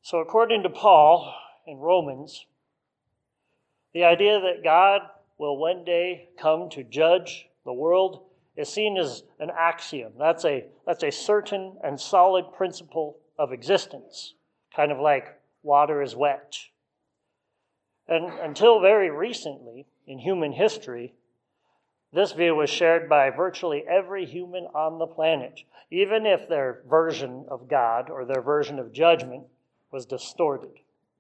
So according to Paul in Romans, the idea that God will one day come to judge the world is seen as an axiom. That's a certain and solid principle of existence, kind of like water is wet. And until very recently in human history, this view was shared by virtually every human on the planet, even if their version of God or their version of judgment was distorted.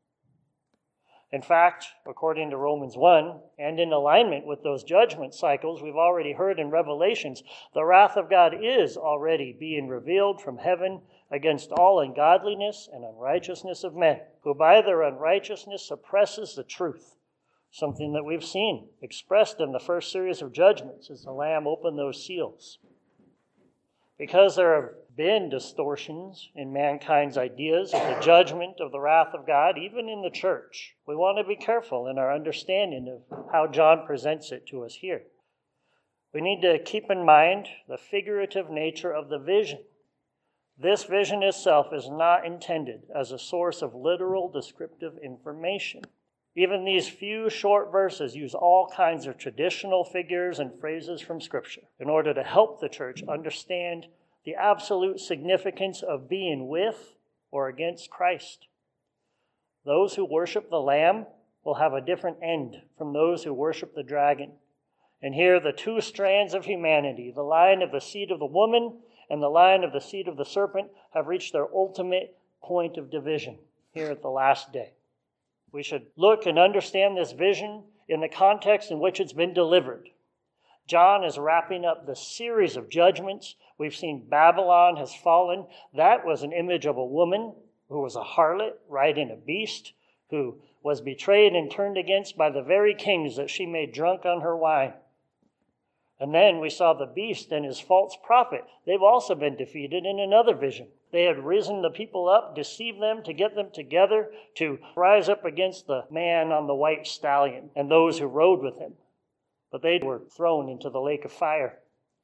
In fact, according to Romans 1, and in alignment with those judgment cycles we've already heard in Revelations, the wrath of God is already being revealed from heaven against all ungodliness and unrighteousness of men, who by their unrighteousness suppresses the truth, something that we've seen expressed in the first series of judgments as the Lamb opened those seals. Because there have been distortions in mankind's ideas of the judgment of the wrath of God, even in the church, we want to be careful in our understanding of how John presents it to us here. We need to keep in mind the figurative nature of the vision. This vision itself is not intended as a source of literal descriptive information. Even these few short verses use all kinds of traditional figures and phrases from Scripture in order to help the church understand the absolute significance of being with or against Christ. Those who worship the Lamb will have a different end from those who worship the dragon. And here the two strands of humanity, the line of the seed of the woman and the line of the seed of the serpent, have reached their ultimate point of division here at the last day. We should look and understand this vision in the context in which it's been delivered. John is wrapping up the series of judgments. We've seen Babylon has fallen. That was an image of a woman who was a harlot, riding a beast, who was betrayed and turned against by the very kings that she made drunk on her wine. And then we saw the beast and his false prophet. They've also been defeated in another vision. They had risen the people up, deceived them to get them together, to rise up against the man on the white stallion and those who rode with him. But they were thrown into the lake of fire.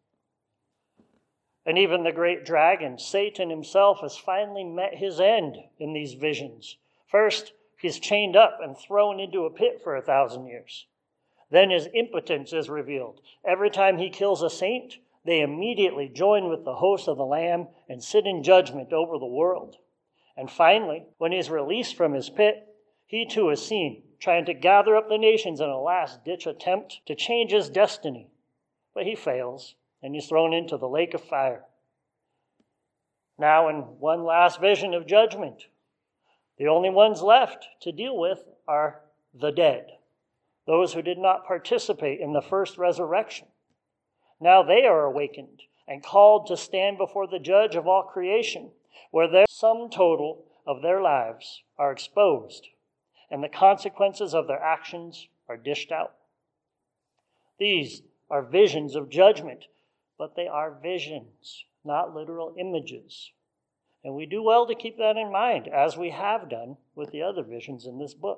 And even the great dragon, Satan himself, has finally met his end in these visions. First, he's chained up and thrown into a pit for 1,000 years. Then his impotence is revealed. Every time he kills a saint, they immediately join with the host of the Lamb and sit in judgment over the world. And finally, when he's released from his pit, he too is seen trying to gather up the nations in a last-ditch attempt to change his destiny. But he fails, and he's thrown into the lake of fire. Now, in one last vision of judgment, the only ones left to deal with are the dead, those who did not participate in the first resurrection. Now they are awakened and called to stand before the judge of all creation, where the sum total of their lives are exposed, and the consequences of their actions are dished out. These are visions of judgment, but they are visions, not literal images. And we do well to keep that in mind, as we have done with the other visions in this book.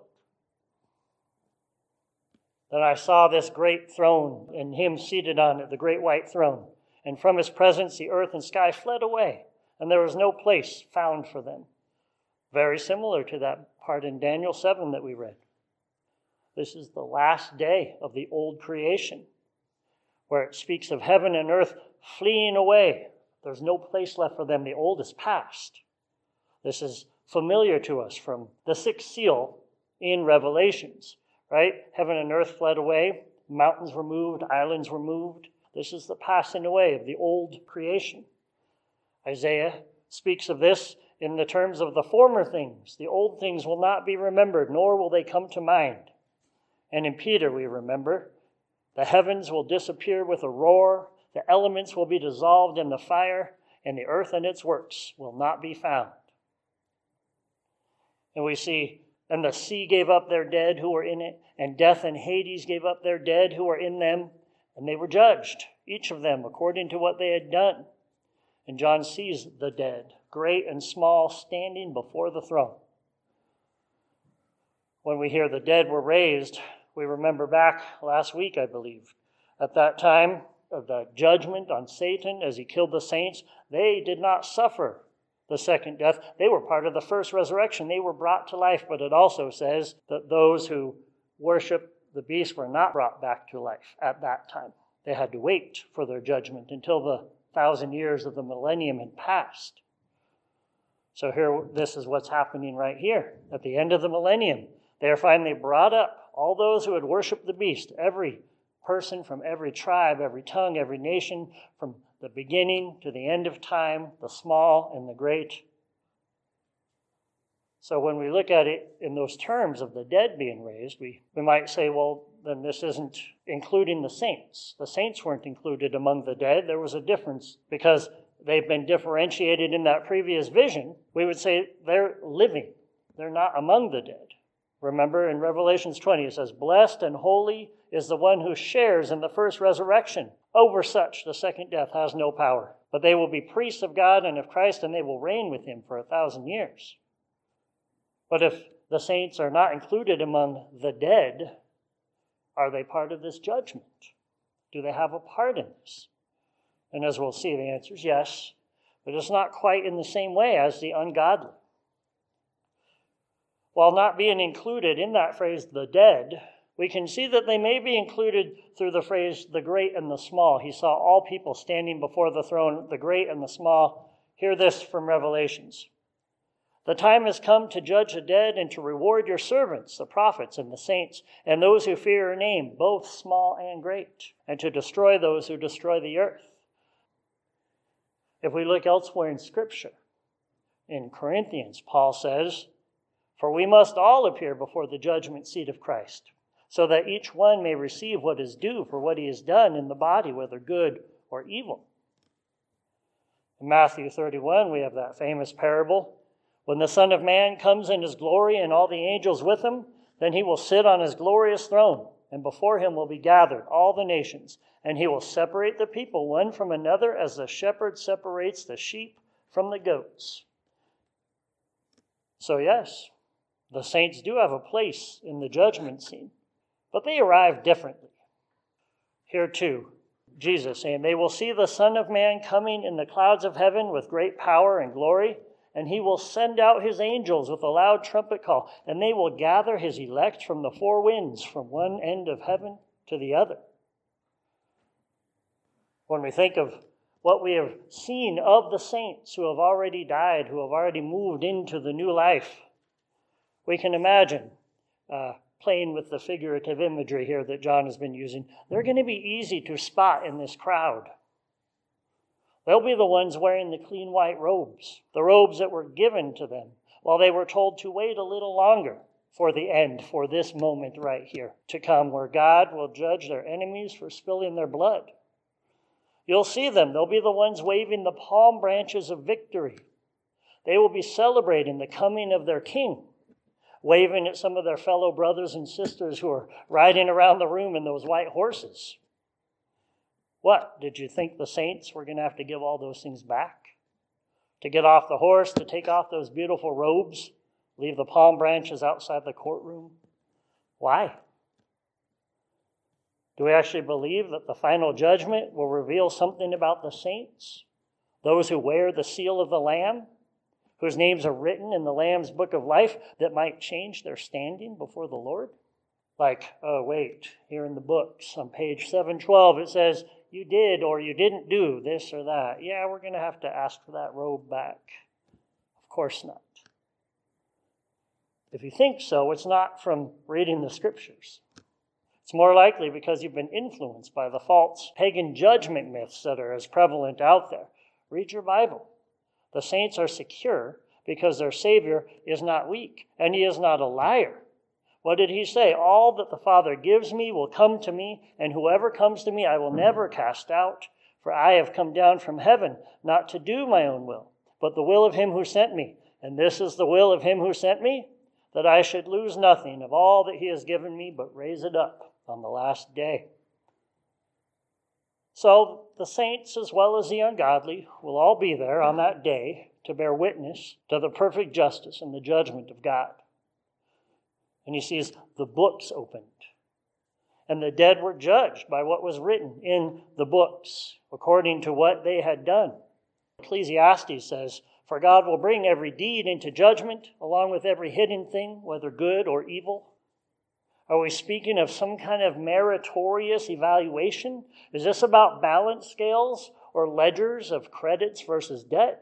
Then I saw this great throne, and him seated on it, the great white throne. And from his presence the earth and sky fled away, and there was no place found for them. Very similar to that part in Daniel 7 that we read. This is the last day of the old creation, where it speaks of heaven and earth fleeing away. There's no place left for them. The old is past. This is familiar to us from the sixth seal in Revelations, right? Heaven and earth fled away, mountains were moved, islands were moved. This is the passing away of the old creation. Isaiah speaks of this in the terms of the former things. The old things will not be remembered, nor will they come to mind. And in Peter we remember, the heavens will disappear with a roar, the elements will be dissolved in the fire, and the earth and its works will not be found. And we see, and the sea gave up their dead who were in it, and death and Hades gave up their dead who were in them, and they were judged, each of them according to what they had done. And John sees the dead, great and small, standing before the throne. When we hear the dead were raised, we remember back last week, I believe. At that time of the judgment on Satan as he killed the saints, they did not suffer the second death. They were part of the first resurrection. They were brought to life, but it also says that those who worship the beast were not brought back to life at that time. They had to wait for their judgment until the 1,000 years of the millennium had passed. So here, this is what's happening right here. At the end of the millennium, they are finally brought up. All those who had worshiped the beast, every person from every tribe, every tongue, every nation, from the beginning to the end of time, the small and the great. So when we look at it in those terms of the dead being raised, we might say, well, then this isn't including the saints. The saints weren't included among the dead. There was a difference because they've been differentiated in that previous vision. We would say they're living. They're not among the dead. Remember in Revelations 20, it says, "Blessed and holy is the one who shares in the first resurrection. Over such the second death has no power. But they will be priests of God and of Christ, and they will reign with him for 1,000 years." But if the saints are not included among the dead, are they part of this judgment? Do they have a part in this? And as we'll see, the answer is yes, but it's not quite in the same way as the ungodly. While not being included in that phrase, the dead, we can see that they may be included through the phrase, the great and the small. He saw all people standing before the throne, the great and the small. Hear this from Revelations. "The time has come to judge the dead and to reward your servants, the prophets and the saints, and those who fear your name, both small and great, and to destroy those who destroy the earth." If we look elsewhere in Scripture, in Corinthians, Paul says, "For we must all appear before the judgment seat of Christ, so that each one may receive what is due for what he has done in the body, whether good or evil." In Matthew 31, we have that famous parable. "When the Son of Man comes in his glory and all the angels with him, then he will sit on his glorious throne, and before him will be gathered all the nations, and he will separate the people one from another as the shepherd separates the sheep from the goats." So yes, the saints do have a place in the judgment scene, but they arrive differently. Here too, Jesus saying, "They will see the Son of Man coming in the clouds of heaven with great power and glory, and he will send out his angels with a loud trumpet call, and they will gather his elect from the four winds, from one end of heaven to the other." When we think of what we have seen of the saints who have already died, who have already moved into the new life, we can imagine, playing with the figurative imagery here that John has been using, they're going to be easy to spot in this crowd. They'll be the ones wearing the clean white robes, the robes that were given to them, while they were told to wait a little longer for the end, for this moment right here to come, where God will judge their enemies for spilling their blood. You'll see them. They'll be the ones waving the palm branches of victory. They will be celebrating the coming of their king, waving at some of their fellow brothers and sisters who are riding around the room in those white horses. What? Did you think the saints were going to have to give all those things back? To get off the horse, to take off those beautiful robes, leave the palm branches outside the courtroom? Why? Do we actually believe that the final judgment will reveal something about the saints? Those who wear the seal of the Lamb, whose names are written in the Lamb's book of life, that might change their standing before the Lord? Like, oh wait, here in the books on page 712 it says, you did or you didn't do this or that. Yeah, we're going to have to ask for that robe back. Of course not. If you think so, it's not from reading the Scriptures. It's more likely because you've been influenced by the false pagan judgment myths that are as prevalent out there. Read your Bible. The saints are secure because their Savior is not weak, and he is not a liar. What did he say? All that the Father gives me will come to me, and whoever comes to me I will never cast out. For I have come down from heaven, not to do my own will, but the will of him who sent me. And this is the will of him who sent me, that I should lose nothing of all that he has given me, but raise it up on the last day. So the saints as well as the ungodly will all be there on that day to bear witness to the perfect justice and the judgment of God. And he sees the books opened. And the dead were judged by what was written in the books, according to what they had done. Ecclesiastes says, For God will bring every deed into judgment, along with every hidden thing, whether good or evil. Are we speaking of some kind of meritorious evaluation? Is this about balance scales or ledgers of credits versus debt?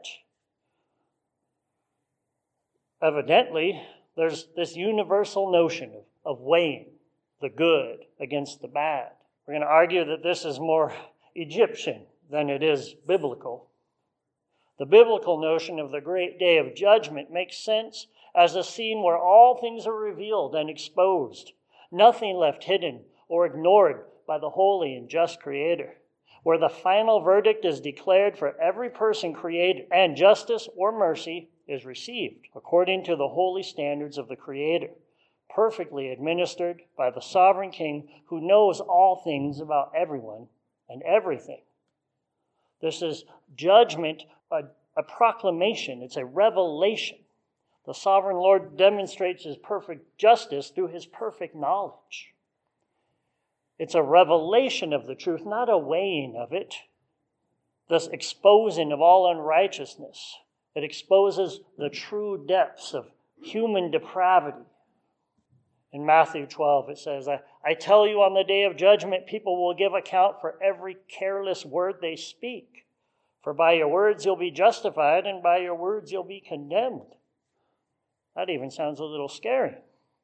Evidently, there's this universal notion of weighing the good against the bad. We're going to argue that this is more Egyptian than it is biblical. The biblical notion of the great day of judgment makes sense as a scene where all things are revealed and exposed, nothing left hidden or ignored by the holy and just Creator, where the final verdict is declared for every person created, and justice or mercy is received according to the holy standards of the Creator, perfectly administered by the sovereign King who knows all things about everyone and everything. This is judgment, a proclamation. It's a revelation. The sovereign Lord demonstrates his perfect justice through his perfect knowledge. It's a revelation of the truth, not a weighing of it, thus exposing of all unrighteousness. It exposes the true depths of human depravity. In Matthew 12, it says, I tell you, on the day of judgment, people will give account for every careless word they speak. For by your words you'll be justified, and by your words you'll be condemned. That even sounds a little scary.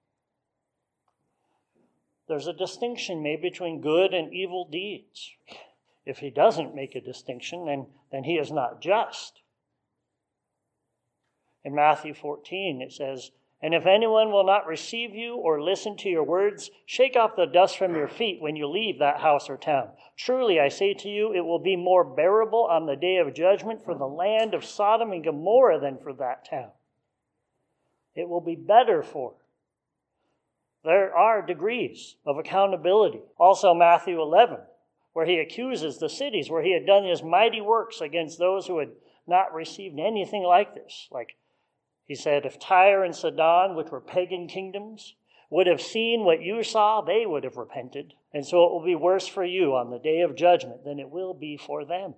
There's a distinction made between good and evil deeds. If he doesn't make a distinction, then he is not just. In Matthew 14, it says, and if anyone will not receive you or listen to your words, shake off the dust from your feet when you leave that house or town. Truly, I say to you, it will be more bearable on the day of judgment for the land of Sodom and Gomorrah than for that town. It will be better for. There are degrees of accountability. Also, Matthew 11, where he accuses the cities where he had done his mighty works against those who had not received anything like this. Like he said, if Tyre and Sidon, which were pagan kingdoms, would have seen what you saw, they would have repented. And so it will be worse for you on the day of judgment than it will be for them.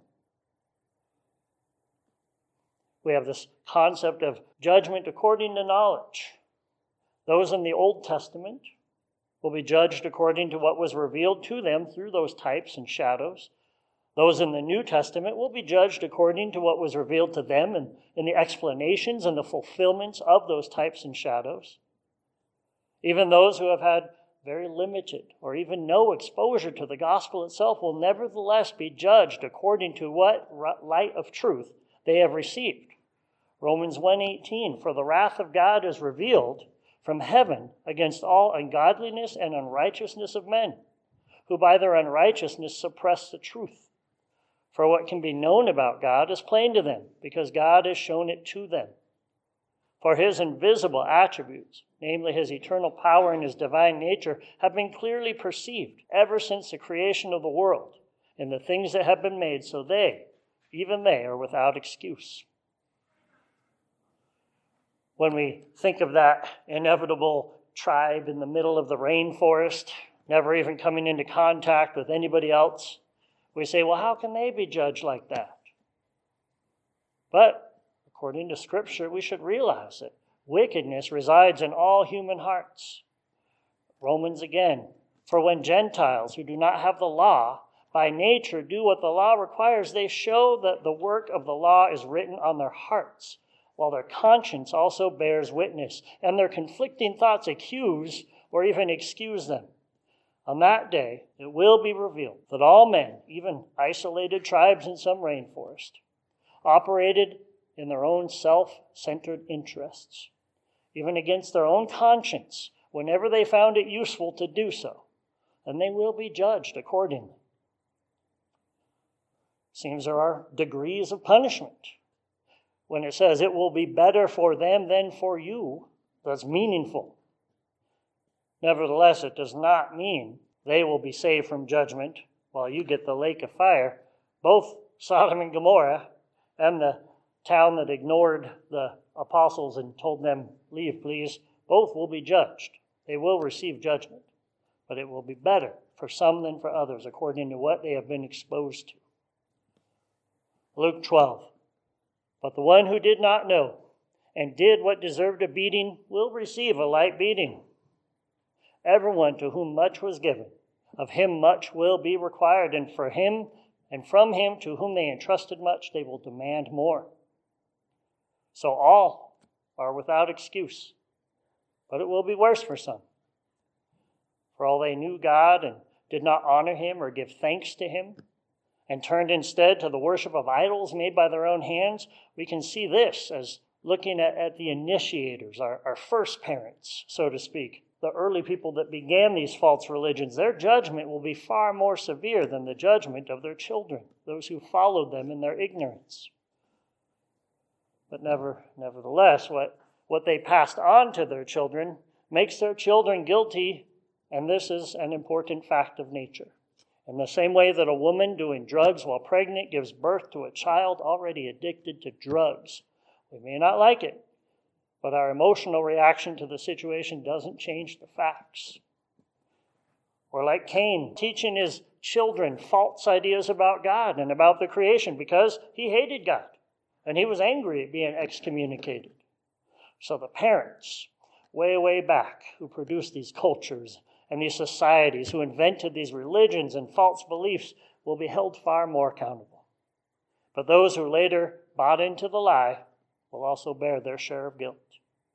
We have this concept of judgment according to knowledge. Those in the Old Testament will be judged according to what was revealed to them through those types and shadows. Those in the New Testament will be judged according to what was revealed to them and in the explanations and the fulfillments of those types and shadows. Even those who have had very limited or even no exposure to the gospel itself will nevertheless be judged according to what light of truth they have received. Romans 1:18, for the wrath of God is revealed from heaven against all ungodliness and unrighteousness of men, who by their unrighteousness suppress the truth. For what can be known about God is plain to them, because God has shown it to them. For his invisible attributes, namely his eternal power and his divine nature, have been clearly perceived ever since the creation of the world in the things that have been made, so they, even they, are without excuse. When we think of that inevitable tribe in the middle of the rainforest, never even coming into contact with anybody else, we say, well, how can they be judged like that? But according to Scripture, we should realize that wickedness resides in all human hearts. Romans again, for when Gentiles who do not have the law by nature do what the law requires, they show that the work of the law is written on their hearts, while their conscience also bears witness, and their conflicting thoughts accuse or even excuse them. On that day, it will be revealed that all men, even isolated tribes in some rainforest, operated in their own self-centered interests, even against their own conscience, whenever they found it useful to do so, and they will be judged accordingly. Seems there are degrees of punishment. When it says it will be better for them than for you, that's meaningful. Nevertheless, it does not mean they will be saved from judgment while you get the lake of fire. Both Sodom and Gomorrah and the town that ignored the apostles and told them, leave please, both will be judged. They will receive judgment, but it will be better for some than for others according to what they have been exposed to. Luke 12. But the one who did not know and did what deserved a beating will receive a light beating. Everyone to whom much was given, of him much will be required, and from him to whom they entrusted much, they will demand more. So all are without excuse, but it will be worse for some. For all they knew God and did not honor him or give thanks to him, and turned instead to the worship of idols made by their own hands, we can see this as looking at the initiators, our first parents, so to speak, the early people that began these false religions. Their judgment will be far more severe than the judgment of their children, those who followed them in their ignorance. But nevertheless, what they passed on to their children makes their children guilty, and this is an important fact of nature. In the same way that a woman doing drugs while pregnant gives birth to a child already addicted to drugs. We may not like it, but our emotional reaction to the situation doesn't change the facts. Or like Cain, teaching his children false ideas about God and about the creation because he hated God and he was angry at being excommunicated. So the parents, way back, who produced these cultures and these societies, who invented these religions and false beliefs, will be held far more accountable. But those who later bought into the lie will also bear their share of guilt.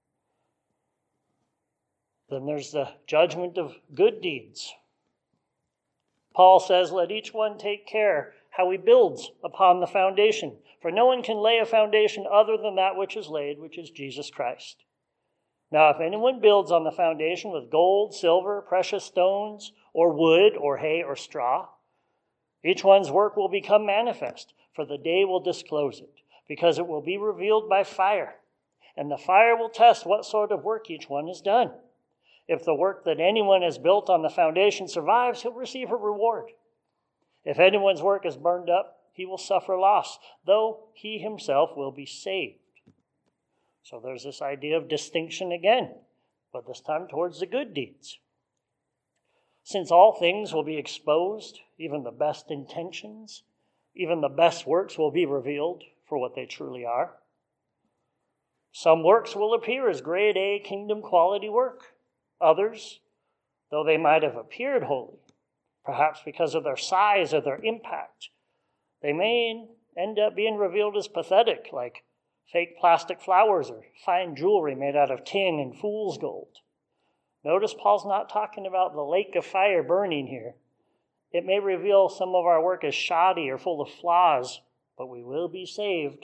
Then there's the judgment of good deeds. Paul says, let each one take care how he builds upon the foundation. For no one can lay a foundation other than that which is laid, which is Jesus Christ. Now, if anyone builds on the foundation with gold, silver, precious stones, or wood, or hay, or straw, each one's work will become manifest, for the day will disclose it, because it will be revealed by fire. And the fire will test what sort of work each one has done. If the work that anyone has built on the foundation survives, he'll receive a reward. If anyone's work is burned up, he will suffer loss, though he himself will be saved. So there's this idea of distinction again, but this time towards the good deeds. Since all things will be exposed, even the best intentions, even the best works will be revealed for what they truly are. Some works will appear as grade A kingdom quality work. Others, though they might have appeared holy, perhaps because of their size or their impact, they may end up being revealed as pathetic, like fake plastic flowers or fine jewelry made out of tin and fool's gold. Notice Paul's not talking about the lake of fire burning here. It may reveal some of our work as shoddy or full of flaws, but we will be saved.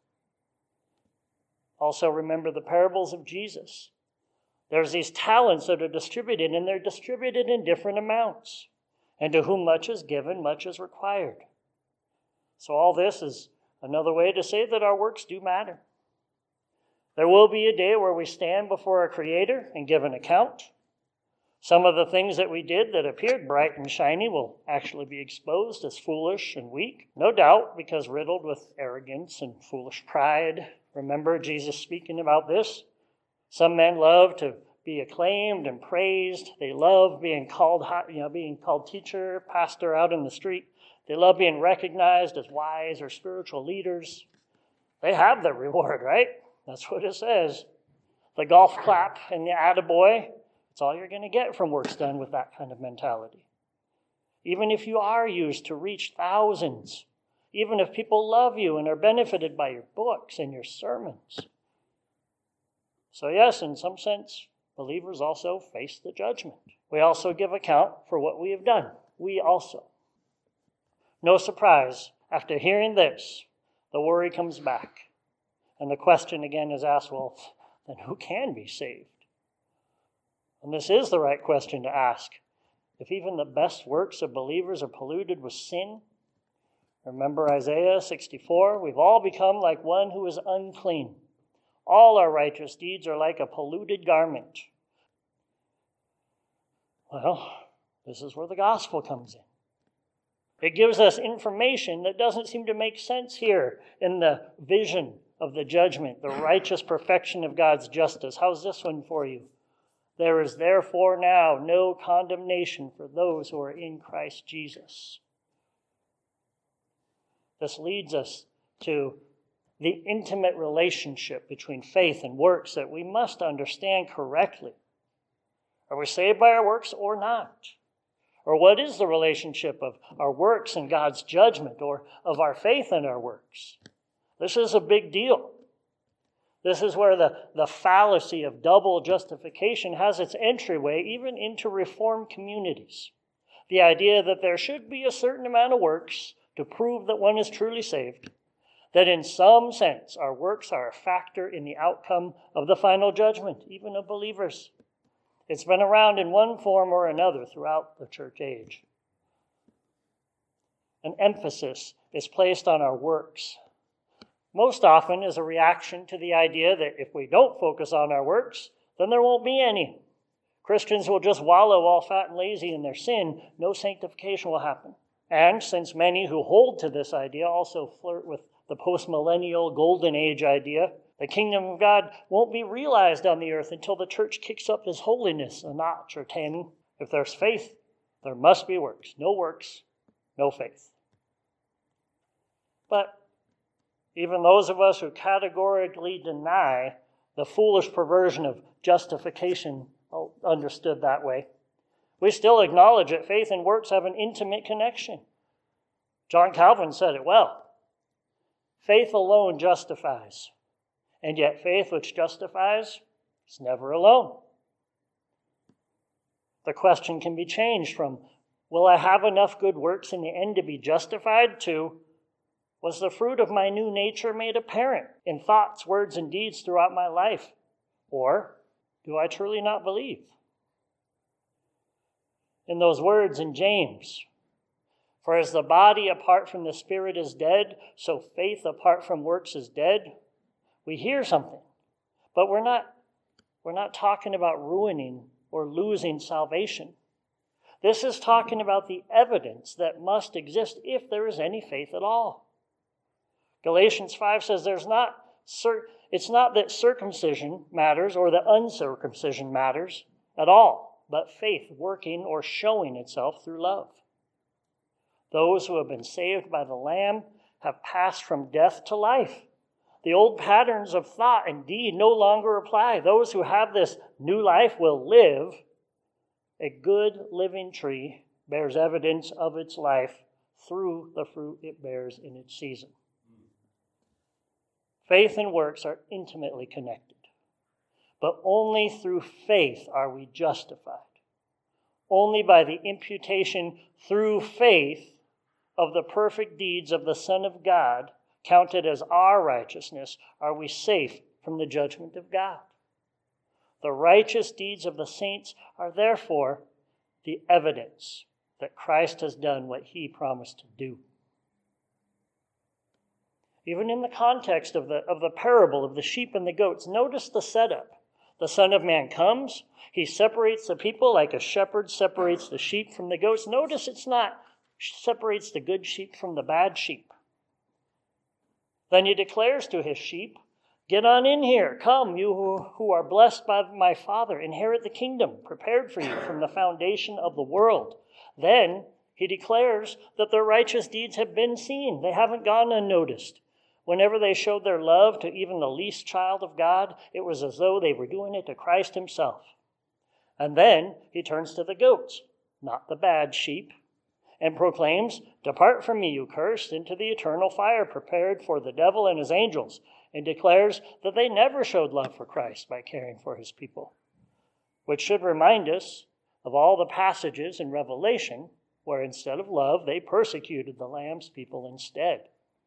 Also remember the parables of Jesus. There's these talents that are distributed, and they're distributed in different amounts. And to whom much is given, much is required. So all this is another way to say that our works do matter. There will be a day where we stand before our Creator and give an account. Some of the things that we did that appeared bright and shiny will actually be exposed as foolish and weak, no doubt because riddled with arrogance and foolish pride. Remember Jesus speaking about this? Some men love to be acclaimed and praised. They love being called teacher, pastor out in the street. They love being recognized as wise or spiritual leaders. They have their reward, right? That's what it says. The golf clap and the attaboy, it's all you're going to get from works done with that kind of mentality. Even if you are used to reach thousands, even if people love you and are benefited by your books and your sermons. So yes, in some sense, believers also face the judgment. We also give account for what we have done. We also. No surprise, after hearing this, the worry comes back. And the question again is asked, well, then who can be saved? And this is the right question to ask. If even the best works of believers are polluted with sin, remember Isaiah 64, we've all become like one who is unclean. All our righteous deeds are like a polluted garment. Well, this is where the gospel comes in. It gives us information that doesn't seem to make sense here in the vision of the judgment, the righteous perfection of God's justice. How's this one for you? There is therefore now no condemnation for those who are in Christ Jesus. This leads us to the intimate relationship between faith and works that we must understand correctly. Are we saved by our works or not? Or what is the relationship of our works and God's judgment, or of our faith and our works? This is a big deal. This is where the fallacy of double justification has its entryway even into Reformed communities. The idea that there should be a certain amount of works to prove that one is truly saved, that in some sense our works are a factor in the outcome of the final judgment, even of believers. It's been around in one form or another throughout the church age. An emphasis is placed on our works, most often as a reaction to the idea that if we don't focus on our works, then there won't be any. Christians will just wallow all fat and lazy in their sin. No sanctification will happen. And since many who hold to this idea also flirt with the post-millennial golden age idea, the kingdom of God won't be realized on the earth until the church kicks up his holiness a notch or 10. If there's faith, there must be works. No works, no faith. But even those of us who categorically deny the foolish perversion of justification understood that way, we still acknowledge that faith and works have an intimate connection. John Calvin said it well. Faith alone justifies, and yet faith which justifies is never alone. The question can be changed from, will I have enough good works in the end to be justified, to, was the fruit of my new nature made apparent in thoughts, words, and deeds throughout my life? Or do I truly not believe? In those words in James, for as the body apart from the spirit is dead, so faith apart from works is dead. We hear something, but we're not talking about ruining or losing salvation. This is talking about the evidence that must exist if there is any faith at all. Galatians 5 says it's not that circumcision matters or that uncircumcision matters at all, but faith working or showing itself through love. Those who have been saved by the Lamb have passed from death to life. The old patterns of thought and deed no longer apply. Those who have this new life will live. A good living tree bears evidence of its life through the fruit it bears in its season. Faith and works are intimately connected, but only through faith are we justified. Only by the imputation through faith of the perfect deeds of the Son of God, counted as our righteousness, are we safe from the judgment of God. The righteous deeds of the saints are therefore the evidence that Christ has done what he promised to do. Even in the context of the parable of the sheep and the goats, notice the setup. The Son of Man comes, he separates the people like a shepherd separates the sheep from the goats. Notice it's not separates the good sheep from the bad sheep. Then he declares to his sheep, get on in here. Come, you who are blessed by my Father. Inherit the kingdom prepared for you from the foundation of the world. Then he declares that their righteous deeds have been seen. They haven't gone unnoticed. Whenever they showed their love to even the least child of God, it was as though they were doing it to Christ himself. And then he turns to the goats, not the bad sheep, and proclaims, depart from me, you cursed, into the eternal fire prepared for the devil and his angels, and declares that they never showed love for Christ by caring for his people, which should remind us of all the passages in Revelation where instead of love, they persecuted the Lamb's people instead.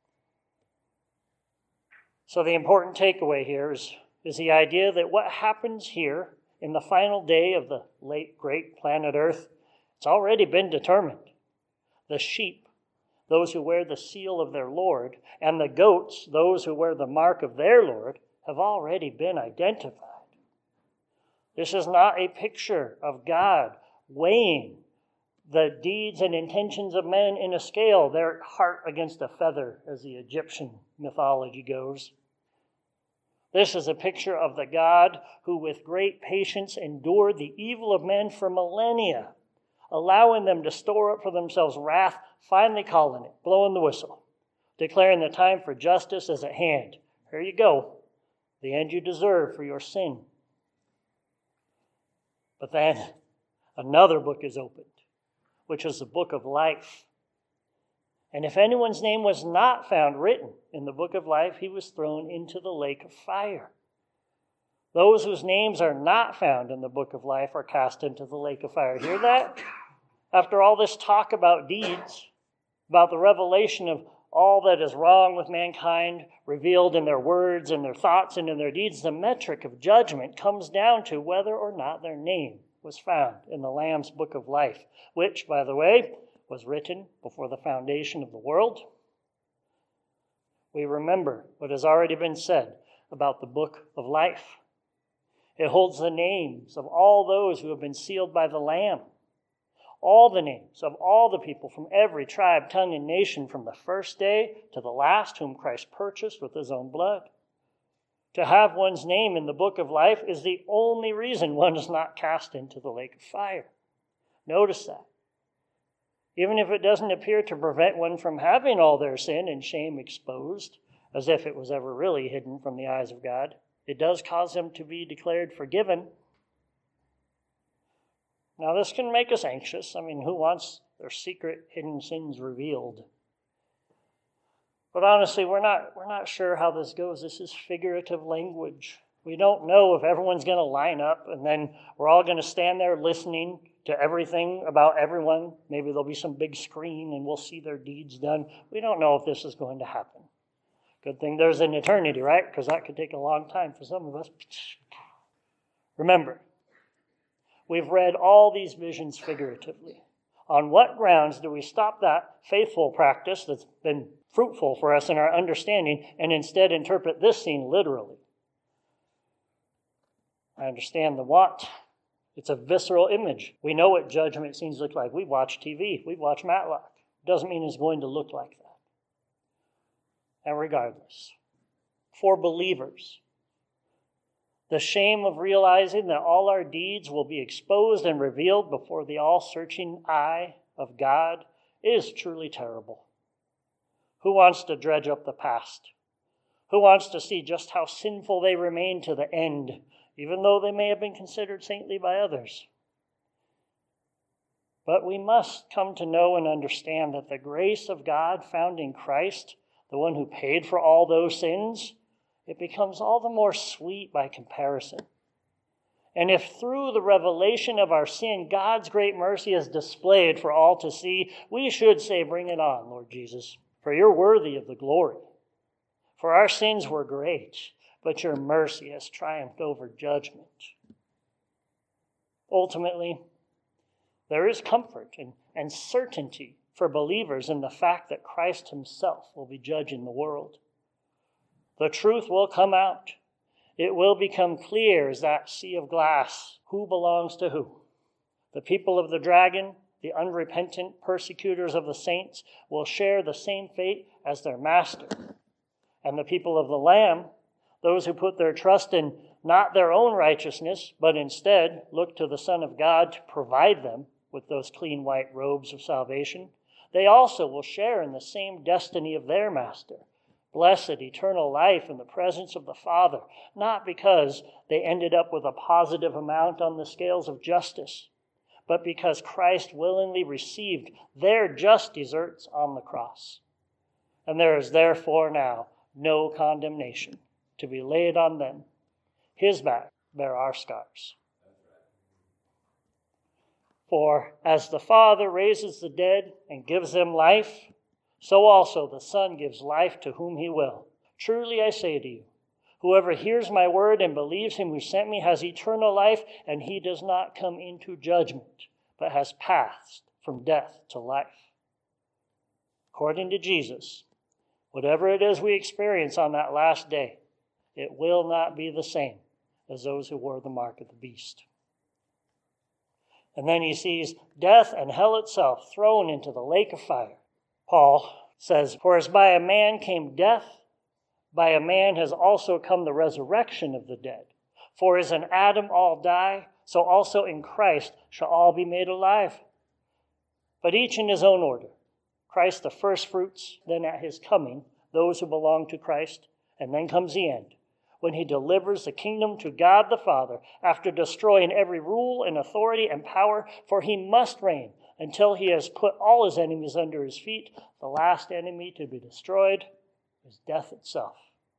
So the important takeaway here is the idea that what happens here in the final day of the late great planet Earth, it's already been determined. The sheep, those who wear the seal of their Lord, and the goats, those who wear the mark of their Lord, have already been identified. This is not a picture of God weighing the deeds and intentions of men in a scale, their heart against a feather, as the Egyptian mythology goes. This is a picture of the God who with great patience endured the evil of men for millennia, allowing them to store up for themselves wrath, finally calling it, blowing the whistle, declaring the time for justice is at hand, here you go, the end you deserve for your sin. But then another book is opened, which is the book of life. And if anyone's name was not found written in the book of life, he was thrown into the lake of fire. Those whose names are not found in the book of life are cast into the lake of fire. Hear that? After all this talk about deeds, about the revelation of all that is wrong with mankind, revealed in their words and their thoughts and in their deeds, the metric of judgment comes down to whether or not their name was found in the Lamb's book of life, which, by the way, was written before the foundation of the world. We remember what has already been said about the book of life. It holds the names of all those who have been sealed by the Lamb. All the names of all the people from every tribe, tongue, and nation from the first day to the last whom Christ purchased with his own blood. To have one's name in the book of life is the only reason one is not cast into the lake of fire. Notice that. Even if it doesn't appear to prevent one from having all their sin and shame exposed, as if it was ever really hidden from the eyes of God, it does cause them to be declared forgiven. Now, this can make us anxious. I mean, who wants their secret hidden sins revealed? But honestly, we're not sure how this goes. This is figurative language. We don't know if everyone's going to line up and then we're all going to stand there listening to everything about everyone. Maybe there'll be some big screen and we'll see their deeds done. We don't know if this is going to happen. Good thing there's an eternity, right? Because that could take a long time for some of us. Remember, we've read all these visions figuratively. On what grounds do we stop that faithful practice that's been fruitful for us in our understanding and instead interpret this scene literally? I understand the want. It's a visceral image. We know what judgment scenes look like. We watch TV. We watch Matlock. Doesn't mean it's going to look like that. And regardless, for believers, the shame of realizing that all our deeds will be exposed and revealed before the all-searching eye of God is truly terrible. Who wants to dredge up the past? Who wants to see just how sinful they remain to the end, even though they may have been considered saintly by others? But we must come to know and understand that the grace of God found in Christ, the one who paid for all those sins, it becomes all the more sweet by comparison. And if through the revelation of our sin, God's great mercy is displayed for all to see, we should say, bring it on, Lord Jesus, for you're worthy of the glory. For our sins were great, but your mercy has triumphed over judgment. Ultimately, there is comfort and certainty for believers in the fact that Christ himself will be judging the world. The truth will come out. It will become clear as that sea of glass who belongs to who. The people of the dragon, the unrepentant persecutors of the saints, will share the same fate as their master. And the people of the Lamb, those who put their trust in not their own righteousness, but instead look to the Son of God to provide them with those clean white robes of salvation, they also will share in the same destiny of their master. Blessed eternal life in the presence of the Father, not because they ended up with a positive amount on the scales of justice, but because Christ willingly received their just deserts on the cross. And there is therefore now no condemnation to be laid on them. His back bare our scars. For as the Father raises the dead and gives them life, so also the Son gives life to whom he will. Truly I say to you, whoever hears my word and believes him who sent me has eternal life, and he does not come into judgment, but has passed from death to life. According to Jesus, whatever it is we experience on that last day, it will not be the same as those who wore the mark of the beast. And then he sees death and hell itself thrown into the lake of fire. Paul says, for as by a man came death, by a man has also come the resurrection of the dead. For as in Adam all die, so also in Christ shall all be made alive. But each in his own order. Christ the firstfruits, then at his coming, those who belong to Christ, And then comes the end, when he delivers the kingdom to God the Father after destroying every rule and authority and power, for he must reign until he has put all his enemies under his feet. The last enemy to be destroyed is death itself.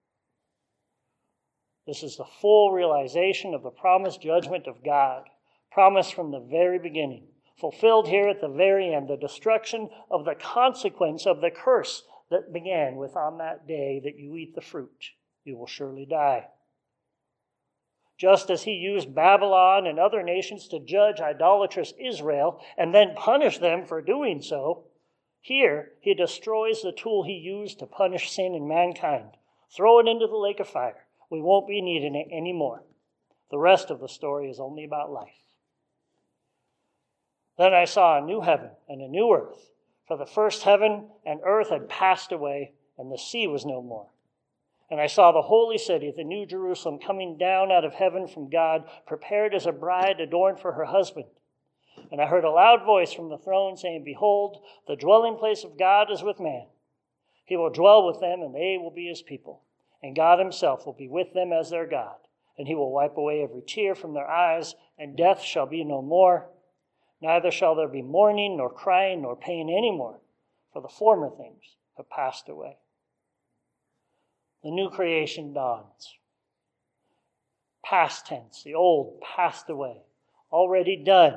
This is the full realization of the promised judgment of God, promised from the very beginning, fulfilled here at the very end, the destruction of the consequence of the curse that began with, on that day that you eat the fruit, you will surely die. Just as he used Babylon and other nations to judge idolatrous Israel and then punish them for doing so, here he destroys the tool he used to punish sin in mankind. Throw it into the lake of fire. We won't be needing it anymore. The rest of the story is only about life. Then I saw a new heaven and a new earth, for the first heaven and earth had passed away, and the sea was no more. And I saw the holy city, the new Jerusalem, coming down out of heaven from God, prepared as a bride adorned for her husband. And I heard a loud voice from the throne saying, Behold, the dwelling place of God is with man. He will dwell with them, and they will be his people. And God himself will be with them as their God. And he will wipe away every tear from their eyes, and death shall be no more. Neither shall there be mourning, nor crying, nor pain any more, for the former things have passed away. The new creation dawns. Past tense, the old passed away, already done.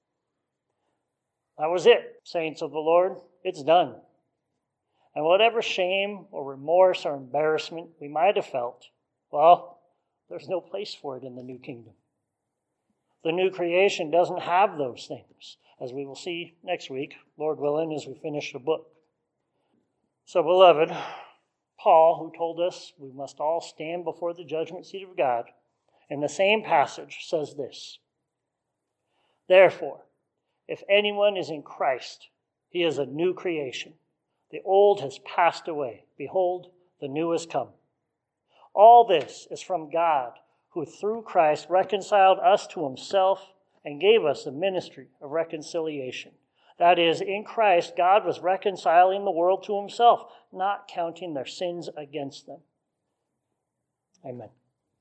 That was it, saints of the Lord. It's done. And whatever shame or remorse or embarrassment we might have felt, well, there's no place for it in the new kingdom. The new creation doesn't have those things, as we will see next week, Lord willing, as we finish the book. So, beloved, Paul, who told us we must all stand before the judgment seat of God, in the same passage says this: Therefore, if anyone is in Christ, he is a new creation. The old has passed away. Behold, the new has come. All this is from God, who through Christ reconciled us to himself and gave us the ministry of reconciliation. That is, in Christ, God was reconciling the world to himself, not counting their sins against them. Amen.